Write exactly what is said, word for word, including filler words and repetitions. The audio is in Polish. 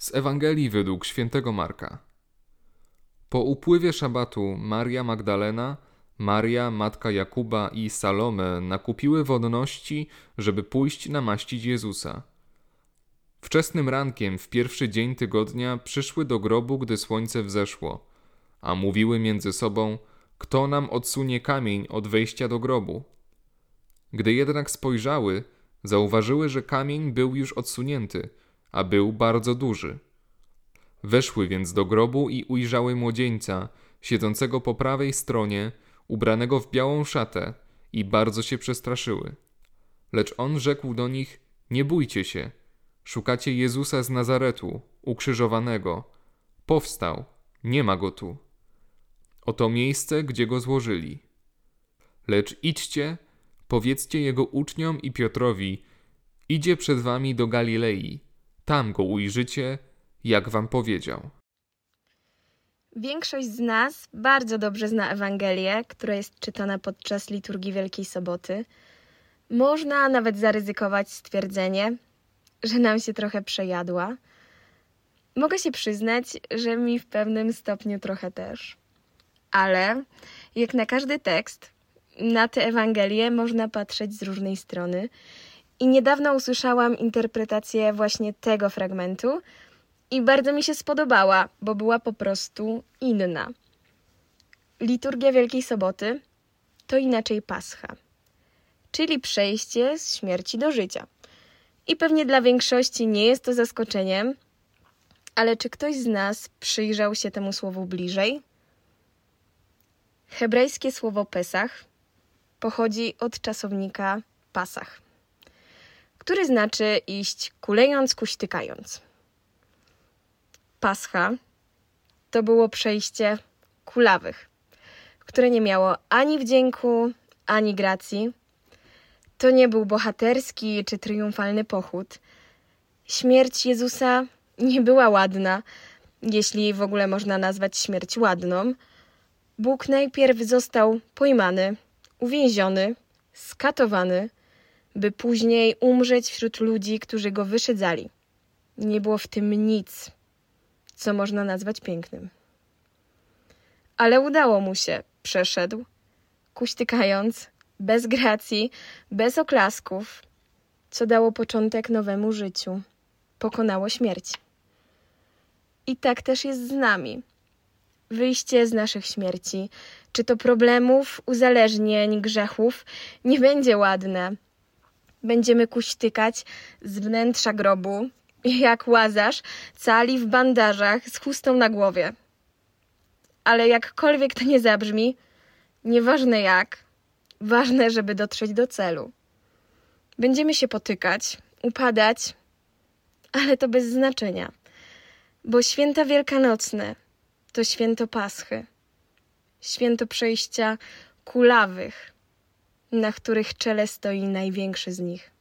Z Ewangelii według świętego Marka. Po upływie szabatu Maria Magdalena, Maria, matka Jakuba i Salome nakupiły wonności, żeby pójść namaścić Jezusa. Wczesnym rankiem w pierwszy dzień tygodnia przyszły do grobu, gdy słońce wzeszło, a mówiły między sobą, kto nam odsunie kamień od wejścia do grobu. Gdy jednak spojrzały, zauważyły, że kamień był już odsunięty, a był bardzo duży. Weszły więc do grobu i ujrzały młodzieńca, siedzącego po prawej stronie, ubranego w białą szatę, i bardzo się przestraszyły. Lecz on rzekł do nich: nie bójcie się, szukacie Jezusa z Nazaretu, ukrzyżowanego. Powstał, nie ma go tu. Oto miejsce, gdzie go złożyli. Lecz idźcie, powiedzcie jego uczniom i Piotrowi: idzie przed wami do Galilei, tam go ujrzycie, jak wam powiedział. Większość z nas bardzo dobrze zna Ewangelię, która jest czytana podczas liturgii Wielkiej Soboty. Można nawet zaryzykować stwierdzenie, że nam się trochę przejadła. Mogę się przyznać, że mi w pewnym stopniu trochę też. Ale jak na każdy tekst, na tę Ewangelię można patrzeć z różnej strony. I niedawno usłyszałam interpretację właśnie tego fragmentu i bardzo mi się spodobała, bo była po prostu inna. Liturgia Wielkiej Soboty to inaczej Pascha, czyli przejście z śmierci do życia. I pewnie dla większości nie jest to zaskoczeniem, ale czy ktoś z nas przyjrzał się temu słowu bliżej? Hebrajskie słowo Pesach pochodzi od czasownika Pasach, który znaczy iść kulejąc, kuśtykając. Pascha to było przejście kulawych, które nie miało ani wdzięku, ani gracji. To nie był bohaterski czy triumfalny pochód. Śmierć Jezusa nie była ładna, jeśli w ogóle można nazwać śmierć ładną. Bóg najpierw został pojmany, uwięziony, skatowany, by później umrzeć wśród ludzi, którzy go wyszydzali. Nie było w tym nic, co można nazwać pięknym. Ale udało mu się, przeszedł, kuśtykając, bez gracji, bez oklasków, co dało początek nowemu życiu. Pokonało śmierć. I tak też jest z nami. Wyjście z naszych śmierci, czy to problemów, uzależnień, grzechów, nie będzie ładne. Będziemy kuśtykać z wnętrza grobu, jak Łazarz, cali w bandażach, z chustą na głowie. Ale jakkolwiek to nie zabrzmi, nieważne jak, ważne, żeby dotrzeć do celu. Będziemy się potykać, upadać, ale to bez znaczenia, bo święta wielkanocne to święto Paschy, święto przejścia kulawych, na których czele stoi największy z nich.